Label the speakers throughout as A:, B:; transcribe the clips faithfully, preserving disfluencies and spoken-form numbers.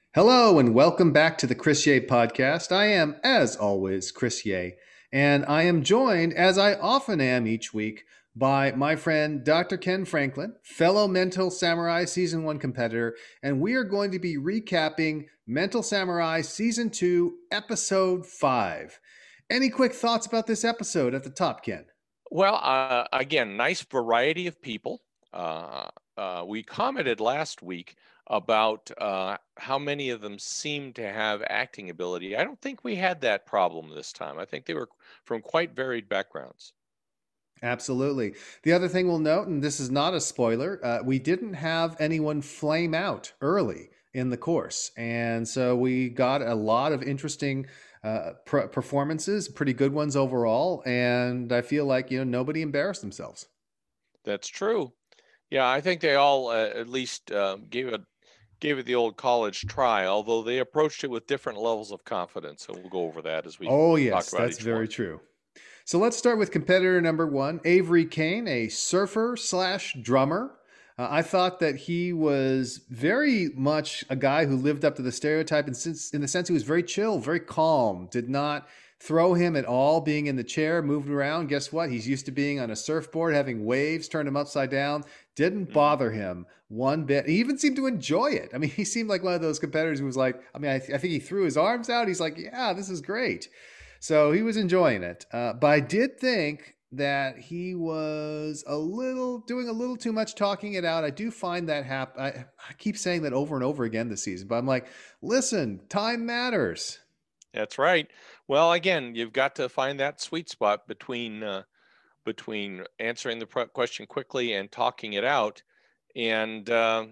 A: Hello and welcome back to the Chris Ye podcast. I am, as always, Chris Ye, and I am joined, as I often am each week, by my friend Doctor Ken Franklin, fellow Mental Samurai Season one competitor, and we are going to be recapping Mental Samurai Season two, Episode five. Any quick thoughts about this episode at the top, Ken?
B: Well, uh, again, nice variety of people. Uh, uh, we commented last week about uh, how many of them seemed to have acting ability. I don't think we had that problem this time. I think they were from quite varied backgrounds.
A: Absolutely. The other thing we'll note, and this is not a spoiler, uh, we didn't have anyone flame out early in the course. And so we got a lot of interesting uh, pr- performances, pretty good ones overall. And I feel like, you know, nobody embarrassed themselves.
B: That's true. Yeah, I think they all uh, at least uh, gave it gave it the old college try, although they approached it with different levels of confidence. And we'll go over that as we
A: Oh,
B: talk
A: yes,
B: about
A: that's
B: each one.
A: very true. So let's start with competitor number one, Avery Kane, a surfer slash drummer. Uh, I thought that he was very much a guy who lived up to the stereotype, and since in the sense he was very chill, very calm, did not throw him at all being in the chair, moving around. Guess what? He's used to being on a surfboard, having waves turn him upside down. Didn't
B: Mm-hmm.
A: bother him one bit. He even seemed to enjoy it. I mean, he seemed like one of those competitors who was like, I mean, I, th- I think he threw his arms out. He's like, yeah, this is great. So he was enjoying it. Uh, but I did think that he was a little doing a little too much talking it out. I do find that happen. I, I keep saying that over and over again this season, but I'm like, listen, time matters.
B: That's right. Well, again, you've got to find that sweet spot between uh, between answering the question quickly and talking it out. And uh,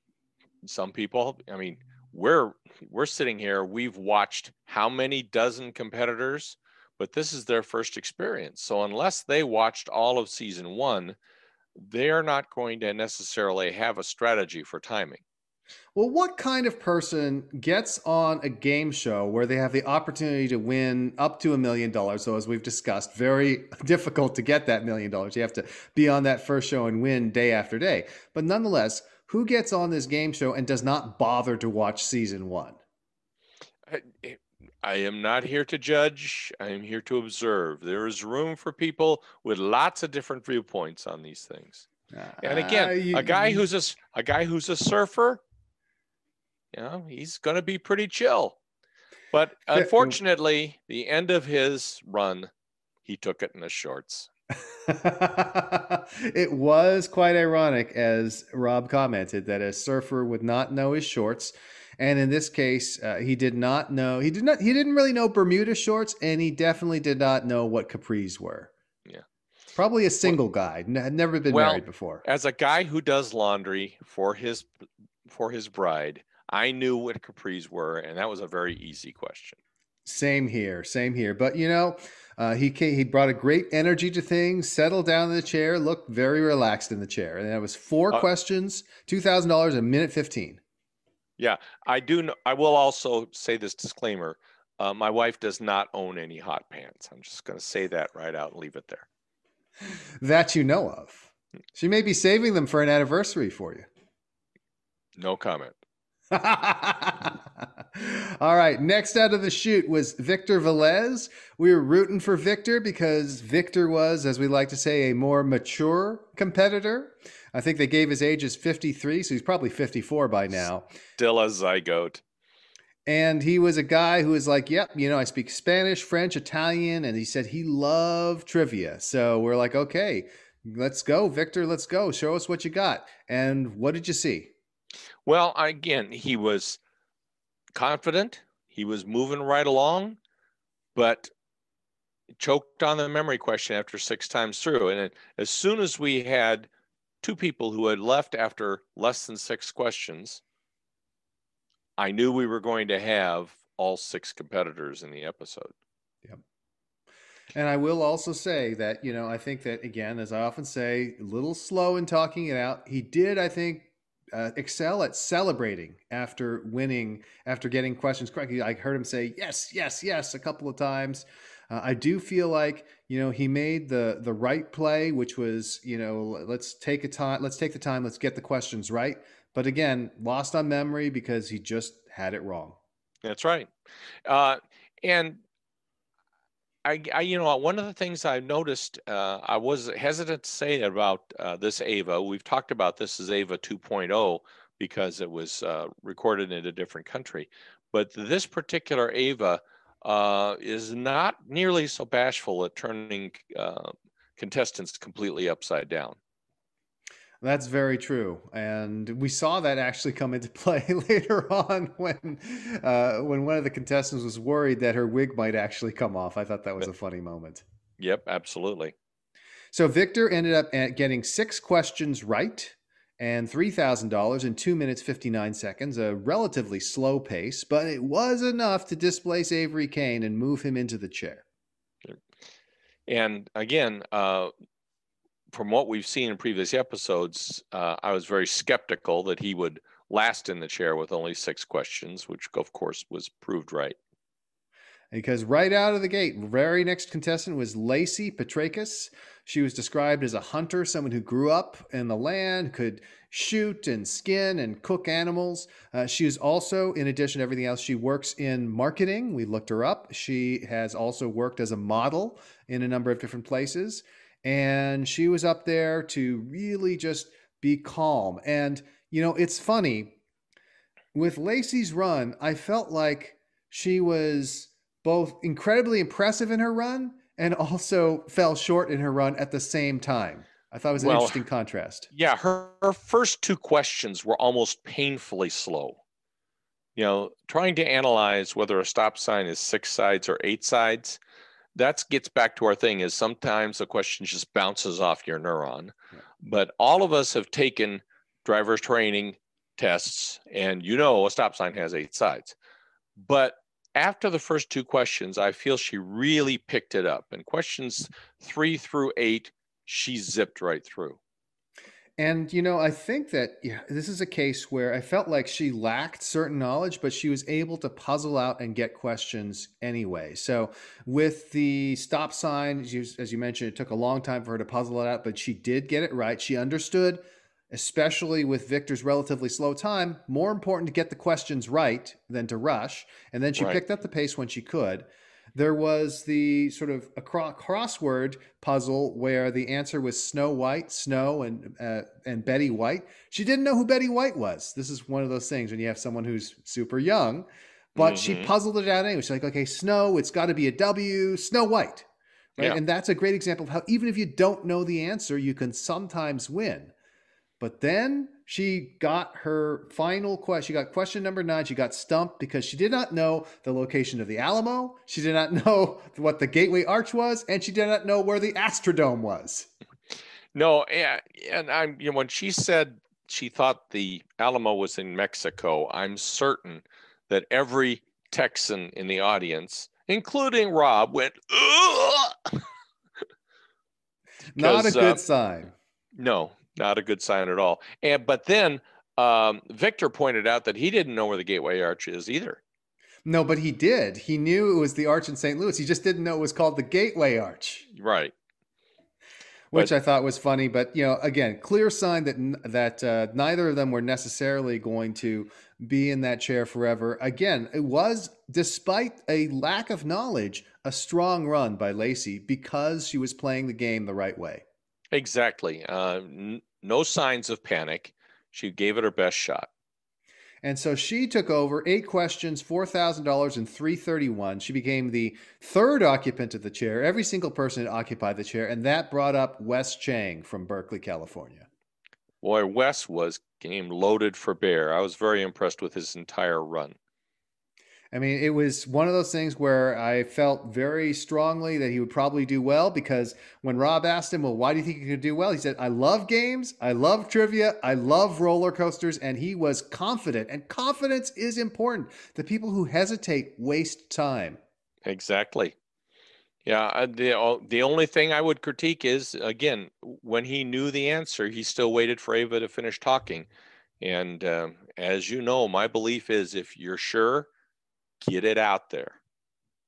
B: some people, I mean, we're we're sitting here. We've watched how many dozen competitors, but this is their first experience. So unless they watched all of season one, they're not going to necessarily have a strategy for timing.
A: Well, what kind of person gets on a game show where they have the opportunity to win up to a million dollars? So, as we've discussed, very difficult to get that million dollars. You have to be on that first show and win day after day. But nonetheless, who gets on this game show and does not bother to watch season one?
B: I, I am not here to judge. I am here to observe. There is room for people with lots of different viewpoints on these things. And again,
A: Uh,
B: a guy
A: you,
B: who's a a guy who's a surfer, you know, he's going to be pretty chill. But
A: you,
B: unfortunately, the end of his run, he took it in the shorts.
A: it was quite ironic, as Rob commented, that a surfer would not know his shorts. And in this case, uh, he did not know. He did not. He didn't really know Bermuda shorts, and he definitely did not know what capris were.
B: Yeah.
A: Probably a
B: Well,
A: single guy, had never been
B: well,
A: married before.
B: as a guy who does laundry for his for his bride, I knew what capris were, and that was a very easy question.
A: Same here, same here. But you know, uh, he came, he brought a great energy to things. Settled down in the chair, looked very relaxed in the chair, and that was four
B: Uh,
A: questions, two thousand dollars, a minute fifteen.
B: yeah, I do. Know, I will also say this disclaimer: uh, my wife does not own any hot pants. I'm just going to say that right out and leave it there.
A: That you know of. She may be saving them for an anniversary for you.
B: No comment.
A: All right. Next out of the chute was Victor Velez. We were rooting for Victor because Victor was, as we like to say, a more mature competitor. I think they gave his age as fifty-three, so he's probably fifty-four by now.
B: Still a zygote.
A: And he was a guy who was like, yep, you know, I speak Spanish, French, Italian. And he said he loved trivia. So we're like, okay, let's go, Victor, let's go. Show us what you got. And what did you see?
B: Well, again, he was confident. He was moving right along, but choked on the memory question after six times through. And as soon as we had two people who had left after less than six questions, I knew we were going to have all six competitors in the episode.
A: Yep. And I will also say that, you know, I think that, again, as I often say, a little slow in talking it out. He did, I think, uh, excel at celebrating after winning, after getting questions correct. I heard him say, yes, yes, yes, a couple of times. Uh, I do feel like, you know, he made the the right play, which was, you know, let's take a time, let's take the time, let's get the questions right. But again, lost on memory because he just had it wrong.
B: That's right. Uh, and I, I, you know, one of the things I noticed, uh, I was hesitant to say about uh, this Ava. We've talked about this as Ava 2.0 because it was uh, recorded in a different country. But this particular Ava uh, is not nearly so bashful at turning uh, contestants completely upside down.
A: That's very true, and we saw that actually come into play later on when uh, when one of the contestants was worried that her wig might actually come off. I thought that was a funny moment.
B: Yep, absolutely.
A: So Victor ended up at getting six questions right and three thousand dollars in two minutes fifty-nine seconds, a relatively slow pace, but it was enough to displace Avery Kane and move him into the chair.
B: And again, uh, from what we've seen in previous episodes, uh, I was very skeptical that he would last in the chair with only six questions, which of course was proved right.
A: Because right out of the gate, very next contestant was Lacey Petrakis. She was described as a hunter, someone who grew up in the land, could shoot and skin and cook animals. Uh, she is also, in addition to everything else, she works in marketing. We looked her up. She has also worked as a model in a number of different places. And she was up there to really just be calm. And, you know, it's funny. With Lacey's run, I felt like she was both incredibly impressive in her run and also fell short in her run at the same time. I thought it was an
B: well,
A: interesting contrast.
B: Yeah, her, her first two questions were almost painfully slow. You know, trying to analyze whether a stop sign is six sides or eight sides, that gets back to our thing is sometimes the question just bounces off your neuron. Yeah. But all of us have taken driver's training tests, and you know a stop sign has eight sides. But after the first two questions, I feel she really picked it up. And questions three through eight, she zipped right through.
A: And, you know, I think that yeah, this is a case where I felt like she lacked certain knowledge, but she was able to puzzle out and get questions anyway. So with the stop sign, as you, as you mentioned, it took a long time for her to puzzle it out, but she did get it right. She understood, especially with Victor's relatively slow time, more important to get the questions right than to rush. And then she right. picked up the pace when she could. There was the sort of a crossword puzzle where the answer was Snow White, Snow, and uh, and Betty White. She didn't know who Betty White was. This is one of those things when you have someone who's super young, but mm-hmm. she puzzled it out anyway. She's like, okay, Snow, it's got to be a W, Snow White. Right? Yeah. And that's a great example of how even if you don't know the answer, you can sometimes win. But then she got her final question. She got question number nine. She got stumped because she did not know the location of the Alamo. She did not know what the Gateway Arch was, and she did not know where the Astrodome was.
B: No, and, and I'm you know when she said she thought the Alamo was in Mexico, I'm certain that every Texan in the audience, including Rob, went, ugh!
A: Not a good uh, sign.
B: No. Not a good sign at all. And but then um, Victor pointed out that he didn't know where the Gateway Arch is either.
A: No, but he did. He knew it was the arch in Saint Louis. He just didn't know it was called the Gateway Arch.
B: Right.
A: Which but, I thought was funny. But, you know, again, clear sign that that uh, neither of them were necessarily going to be in that chair forever. Again, it was, despite a lack of knowledge, a strong run by Lacey because she was playing the game the right way.
B: Exactly. Uh, n- no signs of panic. She gave it her best shot.
A: And so she took over eight questions, four thousand dollars and three thirty-one. She became the third occupant of the chair. Every single person had occupied the chair. And that brought up Wes Chang from Berkeley, California.
B: Boy, Wes was game loaded for bear. I was very impressed with his entire run.
A: I mean, it was one of those things where I felt very strongly that he would probably do well because when Rob asked him, well, why do you think he could do well? He said, I love games. I love trivia. I love roller coasters. And he was confident. And confidence is important. The people who hesitate waste time.
B: Exactly. Yeah. The, the only thing I would critique is, again, when he knew the answer, he still waited for Ava to finish talking. And um, as you know, my belief is if you're sure, get it out there.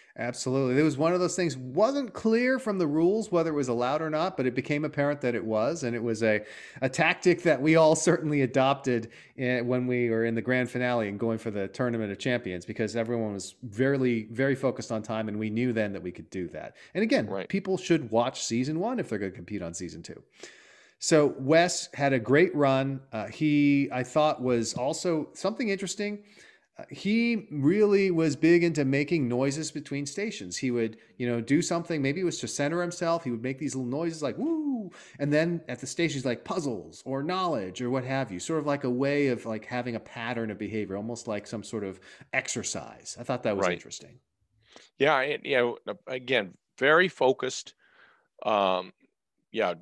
A: Absolutely. It was one of those things, wasn't clear from the rules whether it was allowed or not, but it became apparent that it was. And it was a, a tactic that we all certainly adopted in, when we were in the grand finale and going for the Tournament of Champions, because everyone was very, very focused on time. And we knew then that we could do that. And again,
B: Right.
A: people should watch season one if they're going to compete on season two. So Wes had a great run. Uh, he, I thought, was also something interesting. Uh, he really was big into making noises between stations. He would, you know, do something. Maybe it was to center himself. He would make these little noises like "woo," and then at the stations like puzzles or knowledge or what have you. Sort of like a way of like having a pattern of behavior, almost like some sort of exercise. I thought that was
B: Right.
A: interesting.
B: Yeah. It, you know, again, very focused. Um, yeah.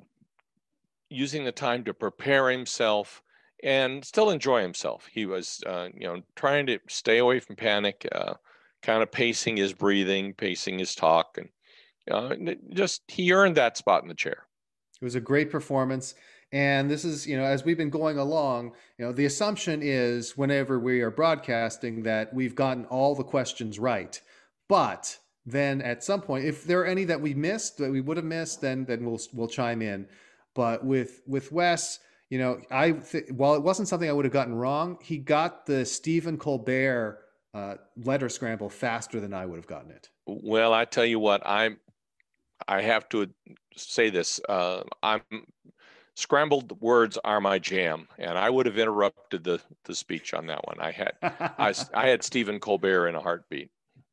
B: Using the time to prepare himself and still enjoy himself. He was, uh, you know, trying to stay away from panic, uh, kind of pacing his breathing, pacing his talk, and uh, just he earned that spot in the chair.
A: It was a great performance. And this is, you know, as we've been going along, you know, the assumption is whenever we are broadcasting that we've gotten all the questions right. But then at some point, if there are any that we missed, that we would have missed, then then we'll we'll chime in. But with with Wes, you know, I th- while it wasn't something I would have gotten wrong, he got the Stephen Colbert uh, letter scramble faster than I would have gotten it.
B: Well, I tell you what, I'm I have to say this. Uh, I'm scrambled words are my jam, and I would have interrupted the the speech on that one. I had I, I had Stephen Colbert in a heartbeat.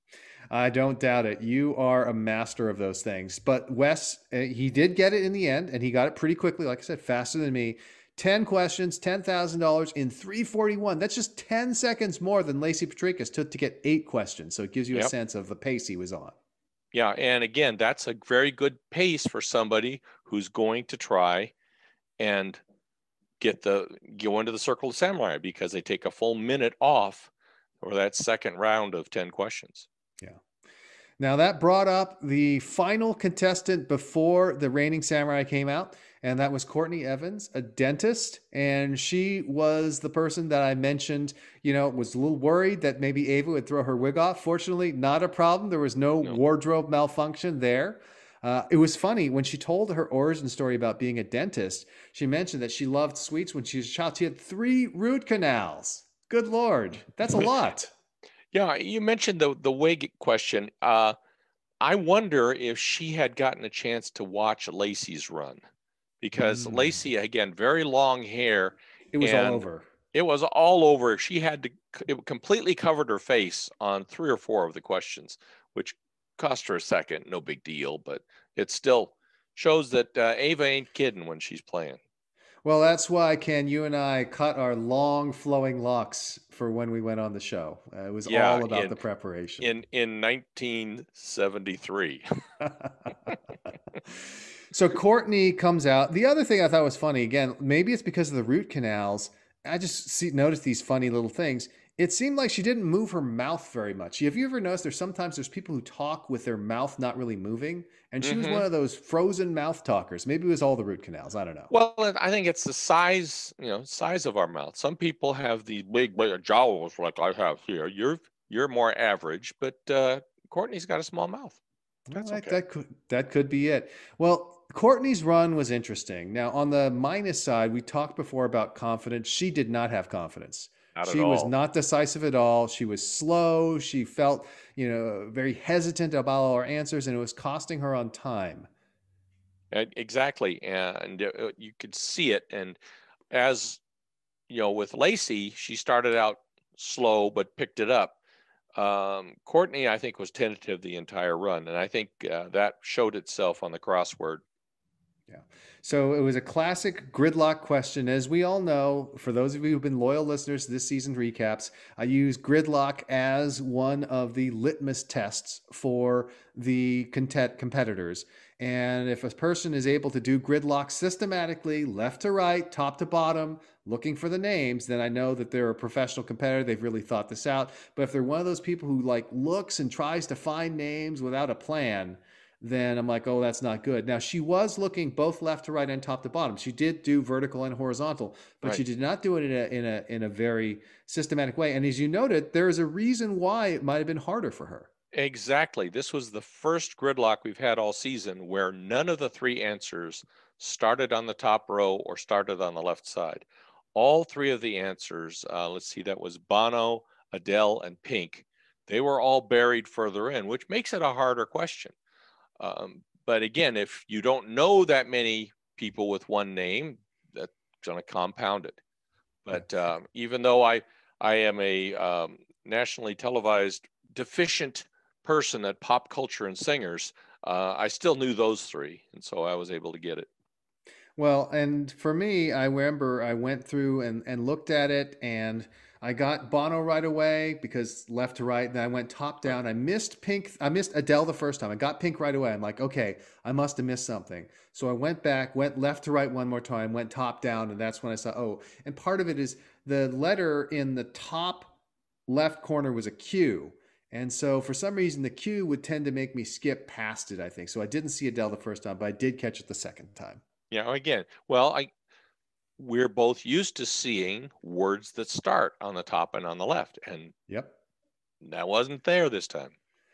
A: I don't doubt it. You are a master of those things. But Wes, uh, he did get it in the end, and he got it pretty quickly. Like I said, faster than me. ten questions, ten thousand dollars in three forty-one. That's just ten seconds more than Lacey Petrikis took to get eight questions. So it gives you
B: Yep.
A: a sense of the pace he was on.
B: Yeah, and again, that's a very good pace for somebody who's going to try and get the go into the Circle of Samurai, because they take a full minute off for that second round of ten questions.
A: Yeah. Now that brought up the final contestant before the Reigning Samurai came out, and that was Courtney Evans, a dentist. And she was the person that I mentioned, you know, was a little worried that maybe Ava would throw her wig off. Fortunately, not a problem. There was no,
B: No.
A: wardrobe malfunction there. Uh, it was funny when she told her origin story about being a dentist. She mentioned that she loved sweets when she was a child. She had three root canals. Good Lord. That's a lot.
B: Yeah, you mentioned the the wig question. Uh, I wonder if she had gotten a chance to watch Lacey's run, because
A: Mm.
B: Lacey, again, very long hair.
A: It was all
B: and
A: over.
B: It was all over. She had to, it completely covered her face on three or four of the questions, which cost her a second. No big deal, but it still shows that uh, Ava ain't kidding when she's playing.
A: Well, that's why, Ken, you and I cut our long flowing locks for when we went on the show. Uh, it was
B: Yeah,
A: all about
B: in-
A: the preparation.
B: In in nineteen seventy-three.
A: So Courtney comes out. The other thing I thought was funny, again, maybe it's because of the root canals. I just see noticed these funny little things. It seemed like she didn't move her mouth very much. Have you ever noticed there's sometimes there's people who talk with their mouth not really moving? And she was
B: Mhm.
A: one of those frozen mouth talkers. Maybe it was all the root canals. I don't know.
B: Well, I think it's the size, you know, size of our mouth. Some people have the big, big jowls like I have here. You're you're more average, but uh, Courtney's got a small mouth. That's
A: Well, that,
B: okay.
A: that could that could be it. Well, Courtney's run was interesting. Now, on the minus side, we talked before about confidence. She did not have confidence.
B: Not
A: She
B: at
A: was
B: all.
A: not decisive at all. She was slow. She felt, you know, very hesitant about all her answers, and it was costing her on time.
B: Uh, Exactly, and uh, you could see it. And as you know, with Lacey, she started out slow but picked it up. Um, Courtney, I think, was tentative the entire run, and I think uh, that showed itself on the crossword.
A: Yeah. So it was a classic gridlock question. As we all know, for those of you who've been loyal listeners to this season's recaps, I use gridlock as one of the litmus tests for the content competitors. And if a person is able to do gridlock systematically, left to right, top to bottom, looking for the names, then I know that they're a professional competitor. They've really thought this out. But if they're one of those people who like looks and tries to find names without a plan, then I'm like, oh, that's not good. Now, she was looking both left to right and top to bottom. She did do vertical and horizontal, but
B: Right.
A: she did not do it in a in a in a very systematic way. And as you noted, there is a reason why it might have been harder for her.
B: Exactly. This was the first gridlock we've had all season where none of the three answers started on the top row or started on the left side. All three of the answers, uh, let's see, that was Bono, Adele, and Pink. They were all buried further in, which makes it a harder question. Um, but again, if you don't know that many people with one name, that's going to compound it. But um, even though I, I am a um, nationally televised deficient person at pop culture and singers, uh, I still knew those three. And so I was able to get it.
A: Well, and for me, I remember I went through and, and looked at it, and I got Bono right away because left to right. Then I went top down. I missed Pink. I missed Adele the first time. I got Pink right away. I'm like, okay, I must have missed something. So I went back, went left to right one more time, went top down, and that's when I saw, oh, and part of it is the letter in the top left corner was a Q. And so for some reason, the Q would tend to make me skip past it, I think. So I didn't see Adele the first time, but I did catch it the second time.
B: Yeah, again, well, I we're both used to seeing words that start on the top and on the left, and
A: yep,
B: that wasn't there this time.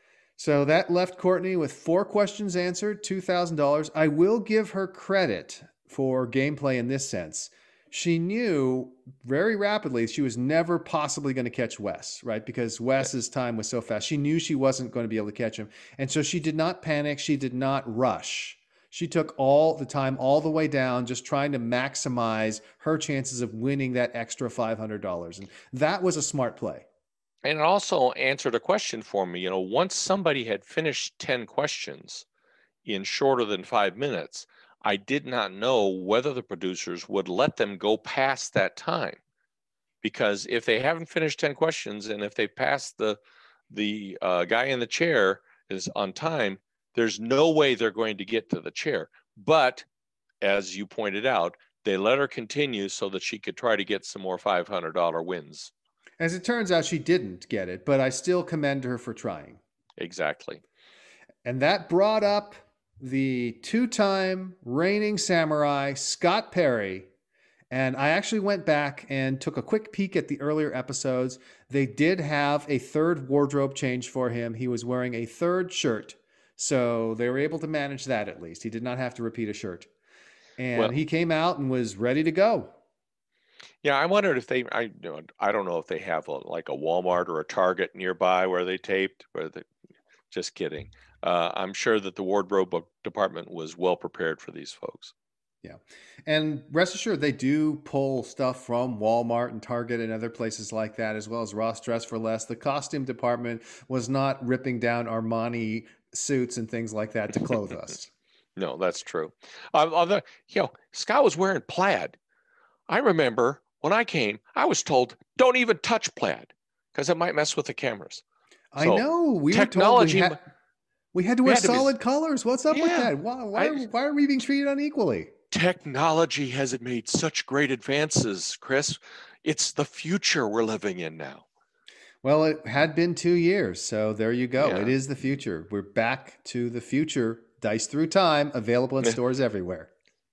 A: So that left Courtney with four questions answered, two thousand dollars. I will give her credit for gameplay in this sense. She knew very rapidly she was never possibly going to catch Wes, right? Because Wes's time was so fast. She knew she wasn't going to be able to catch him. And so she did not panic. She did not rush. She took all the time, all the way down, just trying to maximize her chances of winning that extra five hundred dollars. And that was a smart play.
B: And it also answered a question for me. You know, once somebody had finished ten questions in shorter than five minutes, I did not know whether the producers would let them go past that time. Because if they haven't finished ten questions, and if they pass the, the uh, guy in the chair is on time, there's no way they're going to get to the chair. But as you pointed out, they let her continue so that she could try to get some more five hundred dollars wins.
A: As it turns out, she didn't get it, but I still commend her for trying.
B: Exactly.
A: And that brought up the two-time reigning samurai, Scott Perry. And I actually went back and took a quick peek at the earlier episodes. They did have a third wardrobe change for him. He was wearing a third shirt. So they were able to manage that at least. He did not have to repeat a shirt. And well, he came out and was ready to go.
B: Yeah, I wondered if they, I, you know, I don't know if they have a, like a Walmart or a Target nearby where they taped, where they, just kidding. Uh, I'm sure that the wardrobe department was well prepared for these folks.
A: Yeah. And rest assured, they do pull stuff from Walmart and Target and other places like that, as well as Ross Dress for Less. The costume department was not ripping down Armani suits and things like that to clothe us.
B: No, that's true. Uh, although, you know, Scott was wearing plaid. I remember when I came, I was told, don't even touch plaid because it might mess with the cameras.
A: I so know. We technology, were told we, had, we had to wear had solid to be, colors. What's up yeah, with that? Why, why, I, why are we being treated unequally?
B: Technology has made such great advances, Chris. It's the future we're living in now.
A: Well, it had been two years, so there you go. Yeah. It is the future. We're back to the future. Dice Through Time, available in stores everywhere.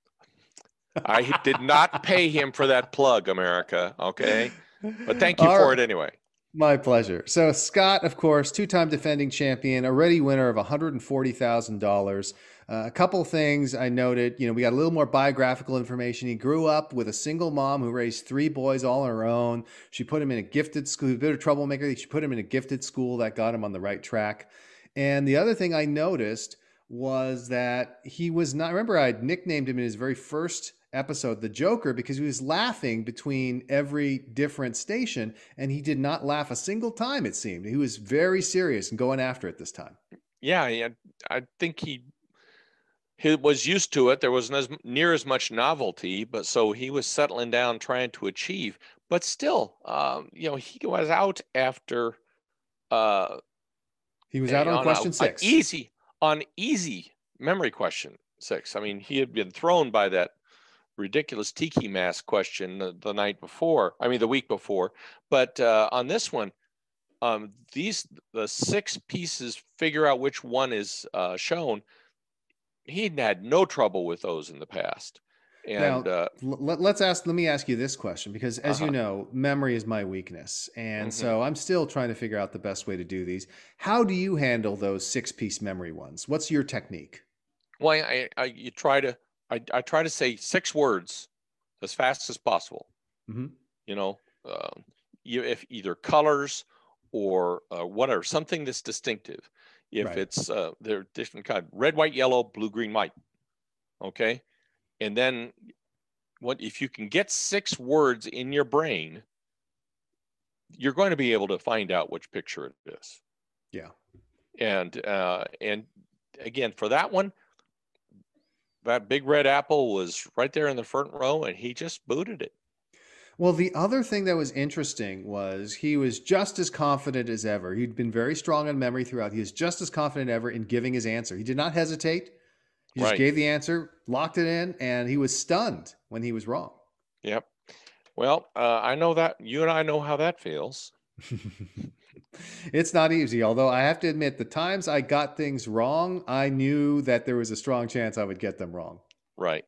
B: I did not pay him for that plug, America, okay? But thank you
A: All
B: for
A: right.
B: it anyway.
A: My pleasure. So Scott, of course, two-time defending champion, already winner of one hundred forty thousand dollars. Uh, a couple things I noted, you know, we got a little more biographical information. He grew up with a single mom who raised three boys all on her own. She put him in a gifted school, a bit of troublemaker. She put him in a gifted school that got him on the right track. And the other thing I noticed was that he was not, remember I nicknamed him in his very first episode, the Joker, because he was laughing between every different station, and he did not laugh a single time, it seemed. He was very serious and going after it this time.
B: Yeah, yeah, I think he he was used to it. There wasn't as near as much novelty, but so he was settling down, trying to achieve. But still, um, you know, he was out after. Uh,
A: he was out on, on question
B: a,
A: six.
B: Easy on easy memory question six. I mean, he had been thrown by that ridiculous tiki mask question the, the night before. I mean, the week before. But uh, on this one, um, these the six pieces. Figure out which one is uh, shown. He'd had no trouble with those in the past. And
A: Now,
B: uh,
A: let, let's ask, let me ask you this question, because as you
B: uh-huh.
A: know, memory is my weakness. And
B: hmm
A: so I'm still trying to figure out the best way to do these. How do you handle those six piece memory ones? What's your technique?
B: Well, I, I you try to I, I try to say six words as fast as possible.
A: Hmm.
B: You know, uh, you if either colors or uh, whatever, something that's distinctive. If
A: Right.
B: it's uh, they're different kind, red, white, yellow, blue, green, white. Okay, and then what if you can get six words in your brain, you're going to be able to find out which picture it is.
A: Yeah.
B: And uh, and again, for that one, that big red apple was right there in the front row, and he just booted it.
A: Well, the other thing that was interesting was he was just as confident as ever. He'd been very strong on memory throughout. He was just as confident ever in giving his answer. He did not hesitate. He just
B: Right.
A: gave the answer, locked it in, and he was stunned when he was wrong.
B: Yep. Well, uh, I know that you and I know how that feels.
A: It's not easy, although I have to admit, the times I got things wrong, I knew that there was a strong chance I would get them wrong.
B: Right.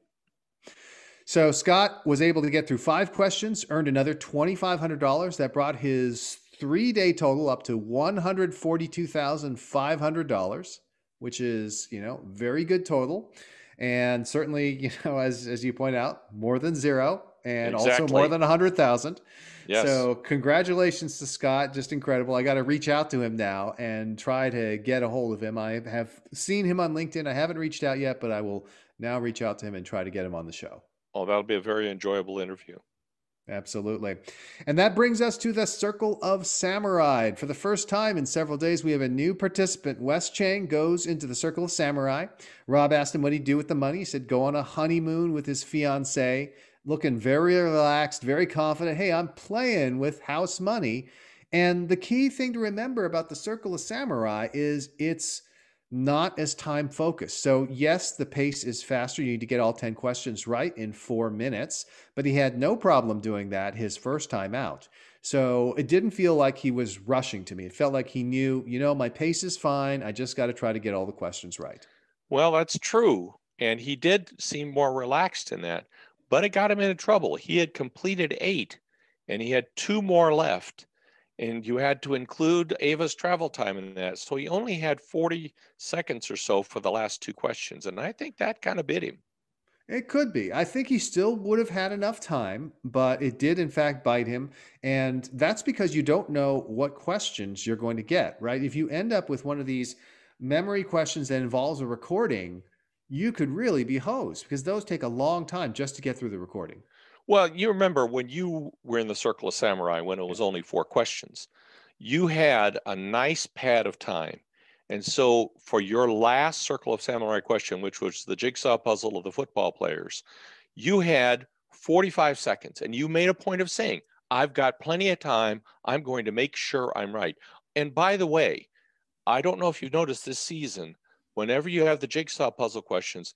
A: So Scott was able to get through five questions, earned another twenty-five hundred dollars. That brought his three-day total up to one hundred forty-two thousand five hundred dollars, which is, you know, very good total. And certainly, you know, as, as you point out, more than zero, and also more
B: Exactly.
A: than one hundred thousand.
B: Yes.
A: So congratulations to Scott. Just incredible. I got to reach out to him now and try to get a hold of him. I have seen him on LinkedIn. I haven't reached out yet, but I will now reach out to him and try to get him on the show.
B: Oh, that'll be a very enjoyable interview.
A: Absolutely. And that brings us to the Circle of Samurai. For the first time in several days, we have a new participant. Wes Chang goes into the Circle of Samurai. Rob asked him what he'd do with the money. He said, go on a honeymoon with his fiancée, looking very relaxed, very confident. Hey, I'm playing with house money. And the key thing to remember about the Circle of Samurai is it's not as time focused. So yes, the pace is faster. You need to get all ten questions right in four minutes, but he had no problem doing that his first time out. So it didn't feel like he was rushing to me. It felt like he knew, you know, my pace is fine. I just got to try to get all the questions right.
B: Well, that's true. And he did seem more relaxed in that, but it got him into trouble. He had completed eight and he had two more left. And you had to include Ava's travel time in that. So he only had forty seconds or so for the last two questions. And I think that kind of bit him.
A: It could be. I think he still would have had enough time, but it did in fact bite him. And that's because you don't know what questions you're going to get, right? If you end up with one of these memory questions that involves a recording, you could really be hosed because those take a long time just to get through the recording.
B: Well, you remember when you were in the Circle of Samurai when it was only four questions, you had a nice pad of time. And so for your last Circle of Samurai question, which was the jigsaw puzzle of the football players, you had forty-five seconds and you made a point of saying, I've got plenty of time. I'm going to make sure I'm right. And by the way, I don't know if you've noticed this season, whenever you have the jigsaw puzzle questions,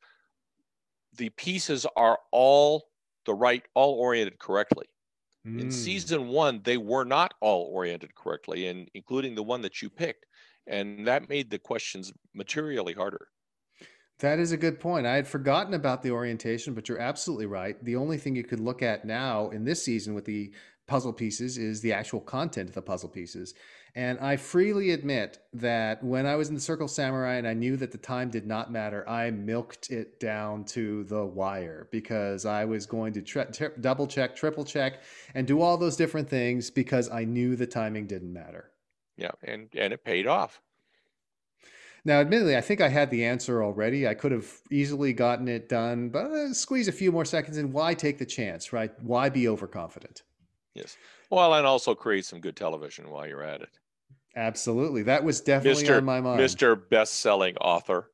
B: the pieces are all the right, all oriented correctly. Mm. In season one, they were not all oriented correctly, and including the one that you picked. And that made the questions materially harder.
A: That is a good point. I had forgotten about the orientation, but you're absolutely right. The only thing you could look at now in this season with the puzzle pieces is the actual content of the puzzle pieces. And I freely admit that when I was in the Circle Samurai and I knew that the time did not matter, I milked it down to the wire because I was going to tri- tri- double check, triple check, and do all those different things because I knew the timing didn't matter.
B: Yeah, and, and it paid off.
A: Now, admittedly, I think I had the answer already. I could have easily gotten it done, but uh, squeeze a few more seconds in. Why take the chance, right? Why be overconfident?
B: Yes. Well, and also create some good television while you're at it.
A: Absolutely. That was definitely
B: Mister
A: on my mind.
B: Mister Best-selling author.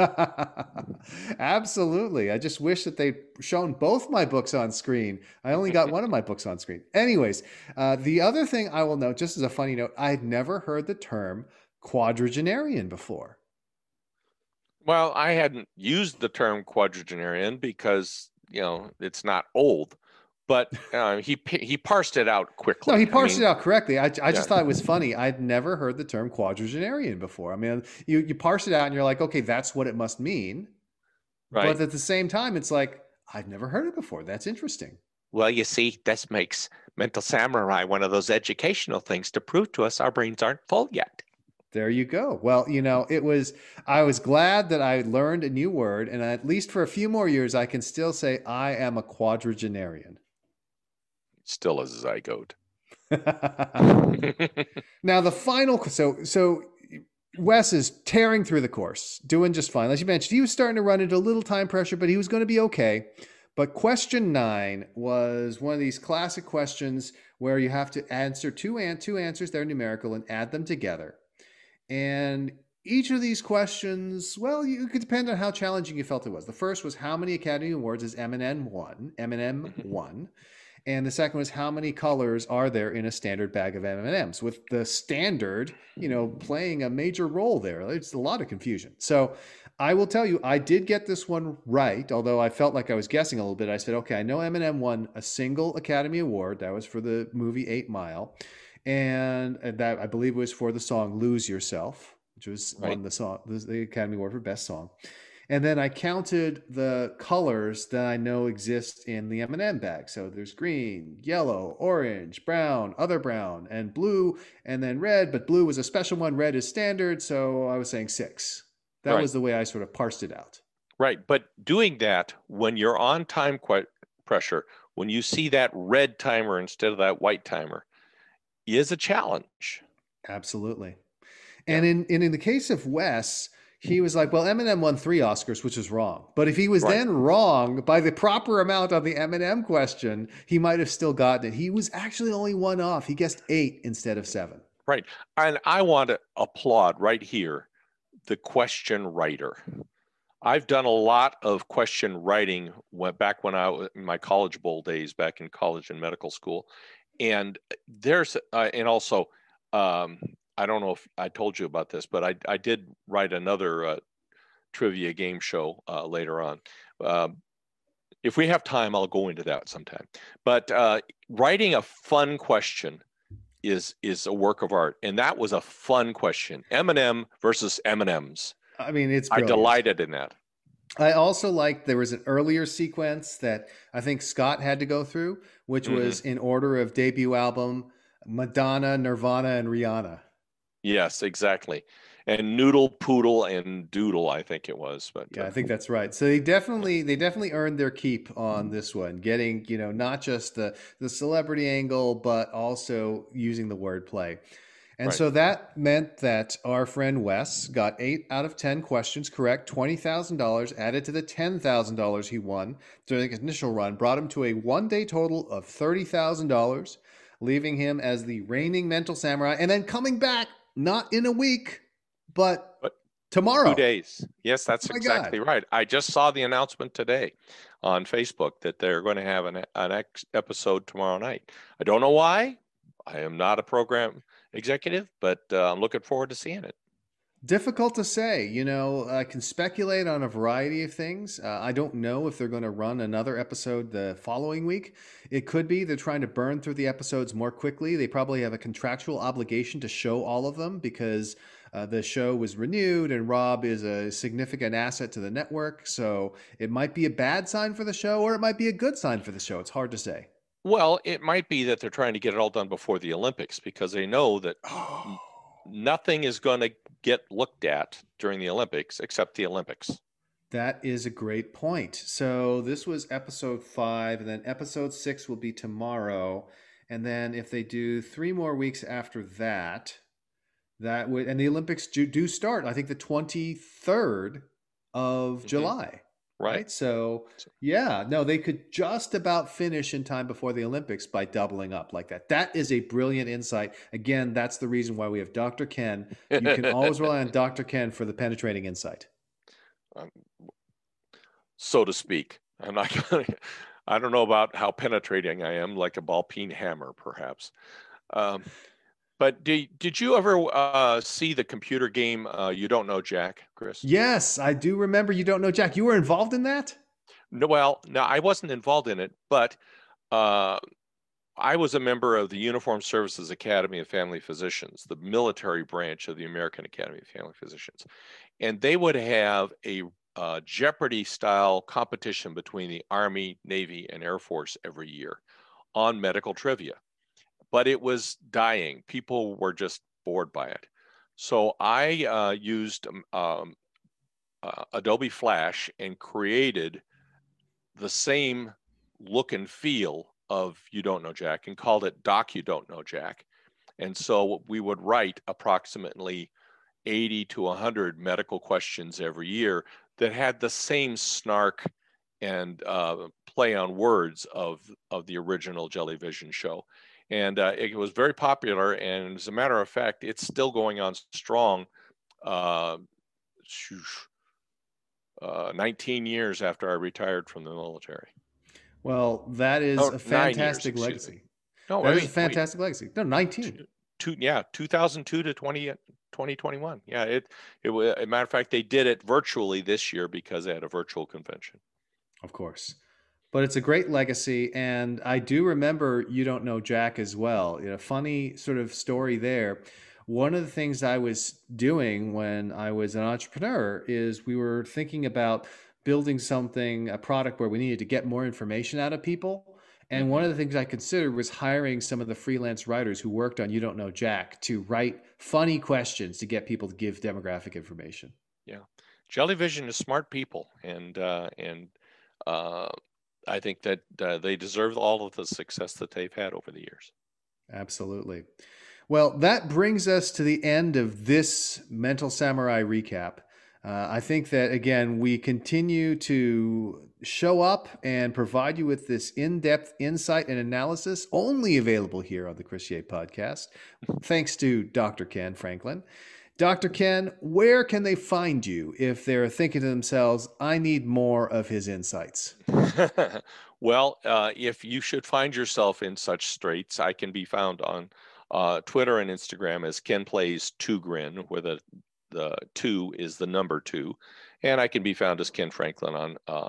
A: Absolutely. I just wish that they'd shown both my books on screen. I only got one of my books on screen. Anyways, uh, the other thing I will note, just as a funny note, I had never heard the term quadragenarian before.
B: Well, I hadn't used the term quadragenarian because, you know, it's not old. But uh, he he parsed it out quickly.
A: No, he parsed
B: I mean,
A: it out correctly. I, I just
B: yeah.
A: thought it was funny. I'd never heard the term quadragenarian before. I mean, you, you parse it out and you're like, okay, that's what it must mean.
B: Right.
A: But at the same time, it's like, I've never heard it before. That's interesting.
B: Well, you see, this makes Mental Samurai one of those educational things to prove to us our brains aren't full yet.
A: There you go. Well, you know, it was, I was glad that I learned a new word, and at least for a few more years, I can still say I am a quadragenarian.
B: Still a zygote.
A: Now, the final, so, so Wes is tearing through the course, doing just fine. As you mentioned, he was starting to run into a little time pressure, but he was going to be okay. But question nine was one of these classic questions where you have to answer two, an- two answers, they're numerical, and add them together. And each of these questions, well, you could depend on how challenging you felt it was. The first was how many Academy Awards has Eminem won? Eminem won. And the second was how many colors are there in a standard bag of M and M's? With the standard, you know, playing a major role there. It's a lot of confusion. So I will tell you, I did get this one right, although I felt like I was guessing a little bit. I said, okay, I know Eminem won a single Academy Award. That was for the movie Eight Mile. And that I believe was for the song "Lose Yourself," which was right. won the song the Academy Award for Best Song. And then I counted the colors that I know exist in the M and M bag. So there's green, yellow, orange, brown, other brown, and blue, and then red. But blue was a special one. Red is standard. So I was saying six. That right. was the way I sort of parsed it out.
B: Right. But doing that when you're on time pressure, when you see that red timer instead of that white timer, is a challenge.
A: Absolutely. And yeah. in, in in the case of Wes, he was like, well, Eminem won three Oscars, which is wrong. But if he was right. then wrong by the proper amount on the Eminem question, he might have still gotten it. He was actually only one off. He guessed eight instead of seven.
B: Right. And I want to applaud right here the question writer. I've done a lot of question writing back when I was in my College Bowl days, back in college and medical school. And there's, uh, and also, um, I don't know if I told you about this, but I, I did write another uh, trivia game show uh, later on. Um, if we have time, I'll go into that sometime. But uh, writing a fun question is is a work of art, and that was a fun question. Eminem versus M and M's.
A: I mean, it's
B: brilliant. I delighted in that.
A: I also liked there was an earlier sequence that I think Scott had to go through, which mm-hmm. was in order of debut album, Madonna, Nirvana, and Rihanna.
B: Yes, exactly. And Noodle, Poodle, and Doodle, I think it was. But
A: yeah,
B: uh,
A: I think that's right. So they definitely they definitely earned their keep on this one, getting, you know, not just the the celebrity angle, but also using the wordplay. And right. so that meant that our friend Wes got eight out of ten questions correct, twenty thousand dollars added to the ten thousand dollars he won during his initial run, brought him to a one-day total of thirty thousand dollars, leaving him as the reigning Mental Samurai, and then coming back, not in a week, but, but tomorrow.
B: Two days. Yes, that's oh exactly God. right. I just saw the announcement today on Facebook that they're going to have an, an episode tomorrow night. I don't know why. I am not a program executive, but uh, I'm looking forward to seeing it.
A: Difficult to say. You know, I can speculate on a variety of things. Uh, I don't know if they're going to run another episode the following week. It could be they're trying to burn through the episodes more quickly. They probably have a contractual obligation to show all of them because uh, the show was renewed and Rob is a significant asset to the network. So it might be a bad sign for the show or it might be a good sign for the show. It's hard to say.
B: Well, it might be that they're trying to get it all done before the Olympics because they know that oh. nothing is going to get looked at during the Olympics except the Olympics.
A: That is a great point. So this was episode five, and then episode six will be tomorrow. And then if they do three more weeks after that, that would, and the Olympics do, do start, I think the twenty-third of mm-hmm. July.
B: Right.
A: right. So, yeah, no, they could just about finish in time before the Olympics by doubling up like that. That is a brilliant insight. Again, that's the reason why we have Doctor Ken. You can always rely on Doctor Ken for the penetrating insight.
B: Um, so to speak. I'm not going to, I don't know about how penetrating I am, like a ball peen hammer, perhaps. Um, But did, did you ever uh, see the computer game uh, You Don't Know Jack, Chris?
A: Yes, I do remember You Don't Know Jack. You were involved in that?
B: No, well, no, I wasn't involved in it, but uh, I was a member of the Uniformed Services Academy of Family Physicians, the military branch of the American Academy of Family Physicians. And they would have a uh, Jeopardy-style competition between the Army, Navy, and Air Force every year on medical trivia. But it was dying. People were just bored by it. So I uh, used um, uh, Adobe Flash and created the same look and feel of You Don't Know Jack and called it Doc You Don't Know Jack. And so we would write approximately eighty to one hundred medical questions every year that had the same snark and uh, play on words of, of the original Jellyvision show. And uh, it was very popular. And as a matter of fact, it's still going on strong uh, uh, nineteen years after I retired from the military.
A: Well, that is
B: oh,
A: a fantastic
B: years,
A: legacy.
B: No,
A: that
B: I
A: is
B: mean,
A: a fantastic wait. legacy. No, nineteen.
B: Two, two, yeah, two thousand two to twenty, twenty twenty-one. Yeah, it, it was, as a matter of fact, they did it virtually this year because they had a virtual convention.
A: Of course. But it's a great legacy. And I do remember You Don't Know Jack as well. You know, funny sort of story there. One of the things I was doing when I was an entrepreneur is we were thinking about building something, a product where we needed to get more information out of people. And mm-hmm. one of the things I considered was hiring some of the freelance writers who worked on You Don't Know Jack to write funny questions to get people to give demographic information.
B: Yeah. Jellyvision is smart people. And, uh, and, uh, I think that uh, they deserve all of the success that they've had over the years.
A: Absolutely. Well, that brings us to the end of this Mental Samurai recap. Uh, I think that, again, we continue to show up and provide you with this in-depth insight and analysis only available here on the Chris Ye podcast, thanks to Doctor Ken Franklin. Doctor Ken, where can they find you if they're thinking to themselves, I need more of his insights?
B: Well, uh, if you should find yourself in such straits, I can be found on uh, Twitter and Instagram as Ken Plays Two Grin, where the, the two is the number two. And I can be found as Ken Franklin on, uh,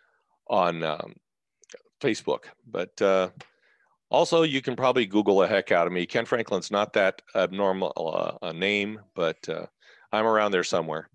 B: on um, Facebook. But uh, also, you can probably Google the heck out of me. Ken Franklin's not that abnormal uh, a name, but uh, I'm around there somewhere.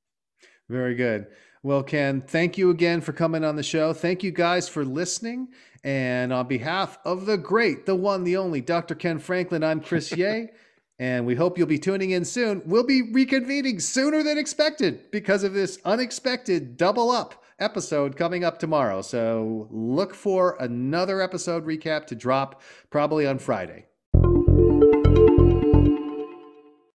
A: Very good. Well, Ken, thank you again for coming on the show. Thank you guys for listening. And on behalf of the great, the one, the only Doctor Ken Franklin, I'm Chris Ye. And we hope you'll be tuning in soon. We'll be reconvening sooner than expected because of this unexpected double up episode coming up tomorrow. So look for another episode recap to drop probably on Friday.